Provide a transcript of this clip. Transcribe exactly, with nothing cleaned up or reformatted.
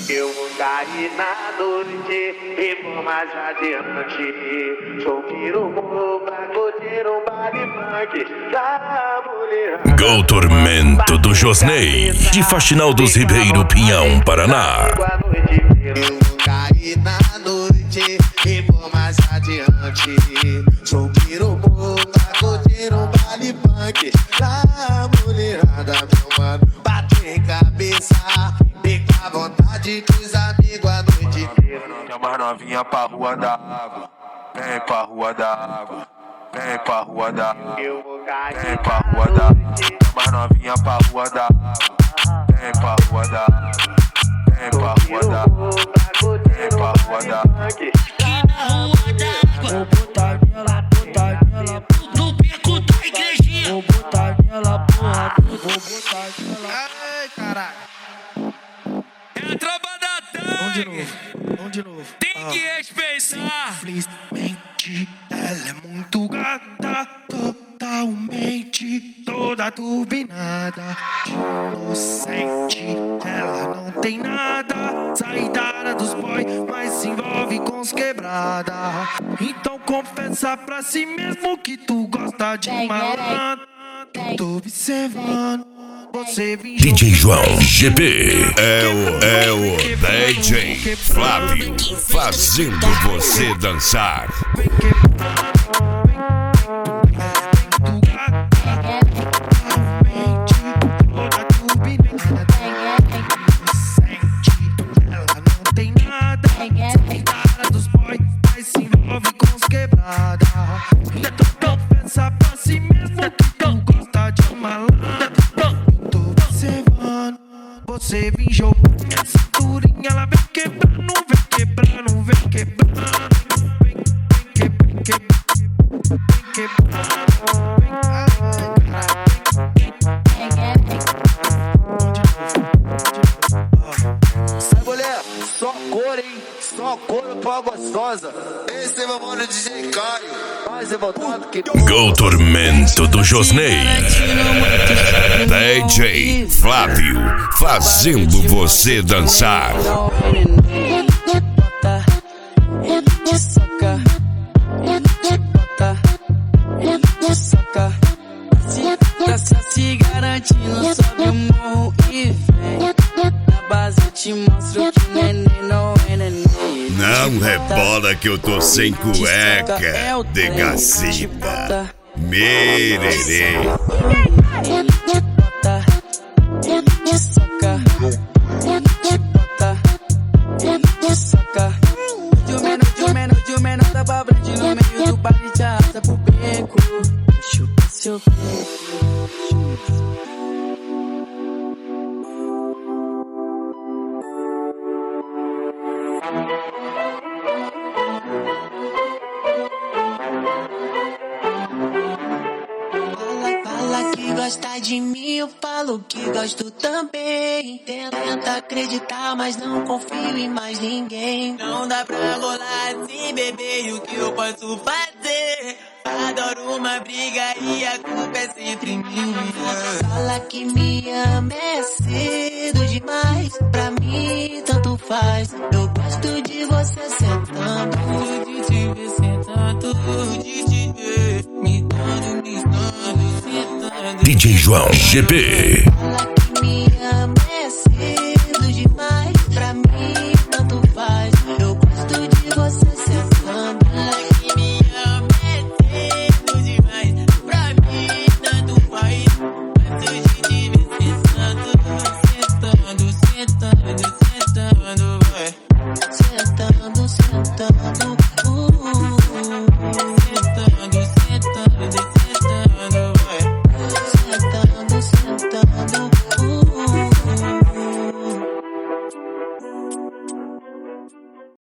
Eu vou cair na noite e vou mais adiante. Sou pirombo pra curtir um baile funk da mulher. Go Tormento do Josney, de Faxinal dos Ribeiro, Pinhão, Paraná. Eu vou cair na noite e vou mais adiante. Sou pirombo pra curtir um baile funk da mulherada, meu mano. Bater cabeça e com a vontade que os amigos a noite inteira. Chama novinha pra rua da água, vem pra rua da água, vem pra rua da água, vem pra rua da água. Chama novinha pra rua da água, vem pra rua da água, vem pra rua da água, vem pra rua da água. Aqui na rua da água, vou botar nela, botar nela no beco da igrejinha. Vou botar nela, porra, vou botar nela. Ai, caralho. É a tropa da tanque. Vamos de novo, vamos de novo. Tem que respeitar. Simplesmente ela é muito gata, totalmente toda turbinada. Inocente, ela não tem nada. Saída dos boy, mas se envolve com os quebrada. Então confessa pra si mesmo que tu gosta de malandro. Eu tô observando. Você D J João G P é o, é o D J Flávio, fazendo você dançar. Ela não tem nada. Cara dos boys, mas se envolve com os quebrada. Então confessa pra si mesmo que tu gosta de malandro. Você vem jogando minha cinturinha, ela vem quebrando, vem quebrando, vem quebrando, vem, vem quebrando, vem quebrando, vem quebrando. Sai, mulher, só cor, hein? Só cor pra gostosa. Esse é meu mano D J Caio, mais revoltado que Go Tormento do Josney, D J Flávio, fazendo você dançar. Tá se garantindo, sobe o morro e vem. Na base eu te mostro que neném não é neném. Não rebola que eu tô sem cueca, degacida, mererê. De menos, de menos, de menos, tá pra frente no meio do baile, te arrasta pro beco. Chupa seu beco. Fala que gosta de mim, eu falo que gosto também. Tenta acreditar, mas não confio em mais ninguém. Não dá pra rolar assim, bebê, e o que eu posso fazer? Adoro uma briga e a culpa é sempre minha. Fala que me ama, é cedo demais. Pra mim, tanto faz. Eu gosto de você sentando. De te ver sentando, de te ver me dando, me dando, sentando. D J João G P. Fala que me ama, é cedo demais. Pra mim, tanto faz. Eu gosto de você sentando. Fala que me ama, é cedo demais. Pra mim, tanto faz. Gosto de te ver sentando, sentando, sentando, sentando, vai. Sentando, sentando.